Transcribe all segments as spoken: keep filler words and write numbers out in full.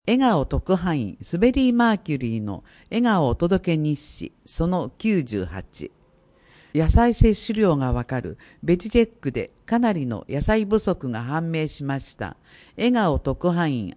笑顔特派員スベリー・マーキュリーの笑顔お届け日誌そのきゅうじゅうはち。野菜摂取量がわかるベジチェックでかなりの野菜不足が判明しました。笑顔特派員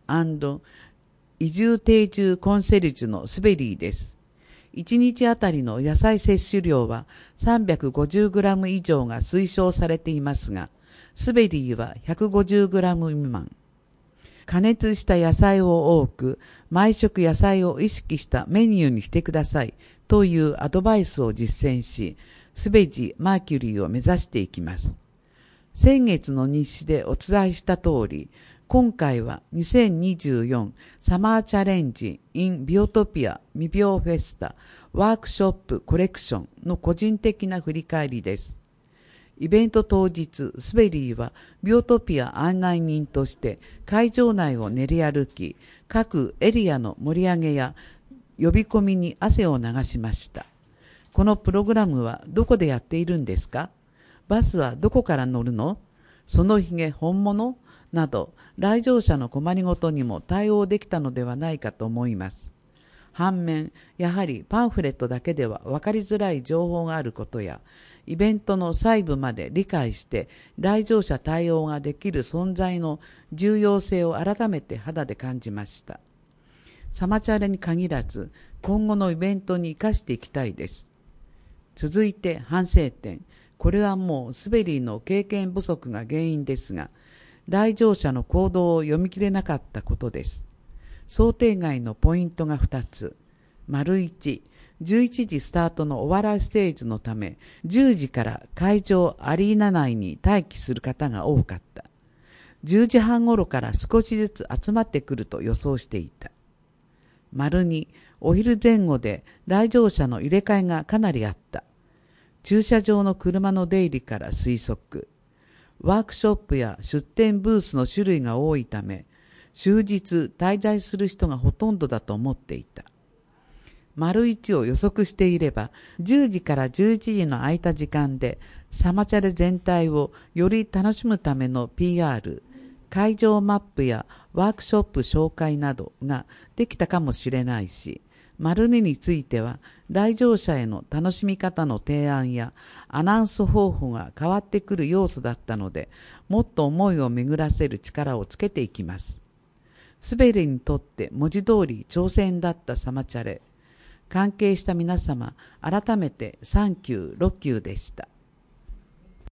&移住定住コンシェルジュのスベリーです。いちにちあたりの野菜摂取量は さんびゃくごじゅうグラム 以上が推奨されていますが、スベリーは ひゃくごじゅうグラム 未満。加熱した野菜を多く、毎食野菜を意識したメニューにしてくださいというアドバイスを実践し、スベジ・マーキュリーを目指していきます。先月の日誌でお伝えした通り、今回はにせんにじゅうよんサマーチャレンジ in ビオトピア未病フェスタワークショップコレクションの個人的な振り返りです。イベント当日、スベリーはビオトピア案内人として会場内を練り歩き、各エリアの盛り上げや呼び込みに汗を流しました。このプログラムはどこでやっているんですか？バスはどこから乗るの？そのひげ本物？など、来場者の困りごとにも対応できたのではないかと思います。反面、やはりパンフレットだけでは分かりづらい情報があることや、イベントの細部まで理解して来場者対応ができる存在の重要性を改めて肌で感じました。サマチャレに限らず今後のイベントに生かしていきたいです。続いて反省点。これはもうスベリーの経験不足が原因ですが、来場者の行動を読み切れなかったことです。想定外のポイントがふたつ。丸いち、じゅういちじスタートのお笑いステージのため、じゅうじから会場アリーナ内に待機する方が多かった。じゅうじはん頃から少しずつ集まってくると予想していた。丸に、お昼前後で来場者の入れ替えがかなりあった。駐車場の車の出入りから推測。ワークショップや出店ブースの種類が多いため、終日滞在する人がほとんどだと思っていた。丸一を予測していれば、じゅうじからじゅういちじの空いた時間で、サマチャレ全体をより楽しむための ピーアール、会場マップやワークショップ紹介などができたかもしれないし、丸にについては、来場者への楽しみ方の提案やアナウンス方法が変わってくる要素だったので、もっと思いを巡らせる力をつけていきます。スベリにとって文字通り挑戦だったサマチャレ。関係した皆様、改めてサンキュー、ロッキューでした。